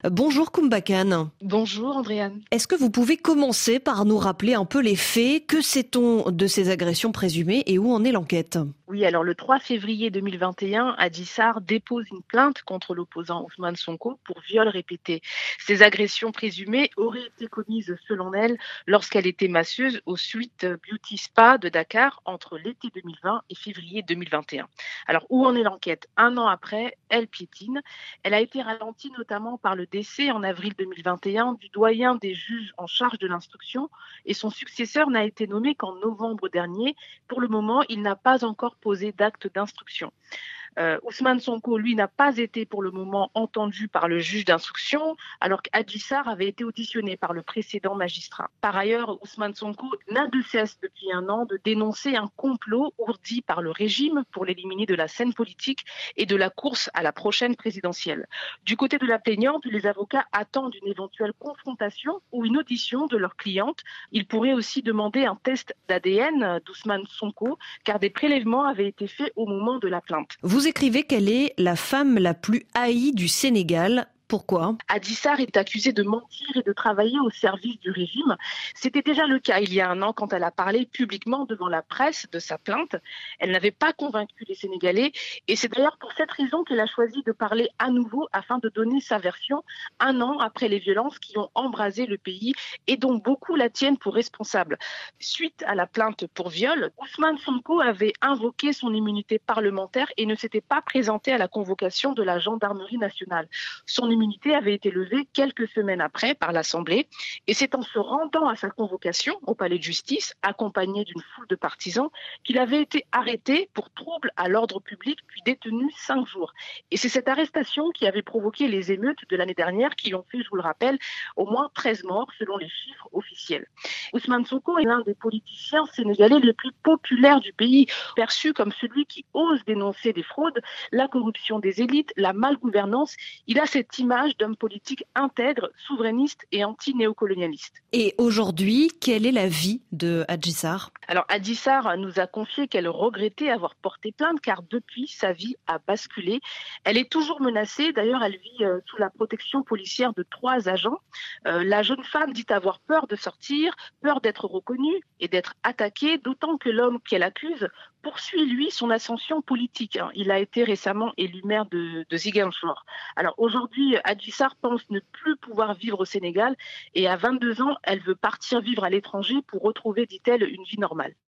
Bonjour Koumbakan. Bonjour Andréane. Est-ce que vous pouvez commencer par nous rappeler un peu les faits? Que sait-on de ces agressions présumées et où en est l'enquête? Oui, alors le 3 février 2021, Adji Sarr dépose une plainte contre l'opposant Ousmane Sonko pour viol répété. Ces agressions présumées auraient été commises, selon elle, lorsqu'elle était masseuse au Sweet Beauty Spa de Dakar entre l'été 2020 et février 2021. Alors, où en est l'enquête? Un an après, elle piétine. Elle a été ralentie notamment par le décès en avril 2021 du doyen des juges en charge de l'instruction et son successeur n'a été nommé qu'en novembre dernier. Pour le moment, il n'a pas encore posé d'acte d'instruction. Ousmane Sonko, lui, n'a pas été pour le moment entendu par le juge d'instruction, alors qu'Adji Sarr avait été auditionné par le précédent magistrat. Par ailleurs, Ousmane Sonko n'a de cesse depuis un an de dénoncer un complot ourdi par le régime pour l'éliminer de la scène politique et de la course à la prochaine présidentielle. Du côté de la plaignante, les avocats attendent une éventuelle confrontation ou une audition de leur cliente. Ils pourraient aussi demander un test d'ADN d'Ousmane Sonko, car des prélèvements avaient été faits au moment de la plainte. Vous écrivez qu'elle est la femme la plus haïe du Sénégal. Pourquoi? Adji Sarr est accusée de mentir et de travailler au service du régime. C'était déjà le cas il y a un an quand elle a parlé publiquement devant la presse de sa plainte. Elle n'avait pas convaincu les Sénégalais et c'est d'ailleurs pour cette raison qu'elle a choisi de parler à nouveau afin de donner sa version un an après les violences qui ont embrasé le pays et dont beaucoup la tiennent pour responsable. Suite à la plainte pour viol, Ousmane Sonko avait invoqué son immunité parlementaire et ne s'était pas présenté à la convocation de la gendarmerie nationale. Son immunité avait été levée quelques semaines après par l'Assemblée et c'est en se rendant à sa convocation au palais de justice, accompagné d'une foule de partisans, qu'il avait été arrêté pour trouble à l'ordre public puis détenu 5 jours. Et c'est cette arrestation qui avait provoqué les émeutes de l'année dernière qui ont fait, je vous le rappelle, au moins 13 morts selon les chiffres officiels. Ousmane Sonko est l'un des politiciens sénégalais les plus populaires du pays, perçu comme celui qui ose dénoncer des fraudes, la corruption des élites, la malgouvernance. Il a cette image d'homme politique intègre, souverainiste et anti-néocolonialiste. Et aujourd'hui, quelle est la vie de Adji Sarr? Alors, Adji Sarr nous a confié qu'elle regrettait avoir porté plainte car depuis, sa vie a basculé. Elle est toujours menacée. D'ailleurs, elle vit sous la protection policière de 3 agents. La jeune femme dit avoir peur de sortir, peur d'être reconnue et d'être attaquée, d'autant que l'homme qu'elle accuse poursuit, lui, son ascension politique. Il a été récemment élu maire de Ziguinchor. Alors aujourd'hui, Adji Sarr pense ne plus pouvoir vivre au Sénégal et à 22 ans, elle veut partir vivre à l'étranger pour retrouver, dit-elle, une vie normale.